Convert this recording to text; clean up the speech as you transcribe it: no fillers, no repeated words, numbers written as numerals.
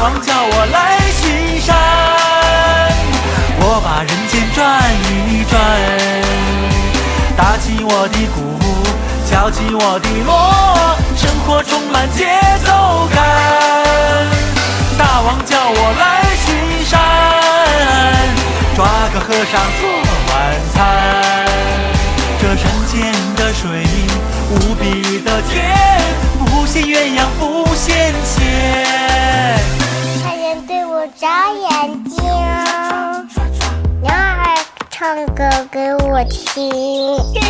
王叫我来巡山，我把人间转一转，打起我的鼓，敲起我的锣，生活充满节奏感。大王叫我来巡山，抓个和尚做晚餐。这山间的水无比的甜，不羡鸳鸯不羡仙。 太阳对我眨眼睛，鸟儿唱歌给我听。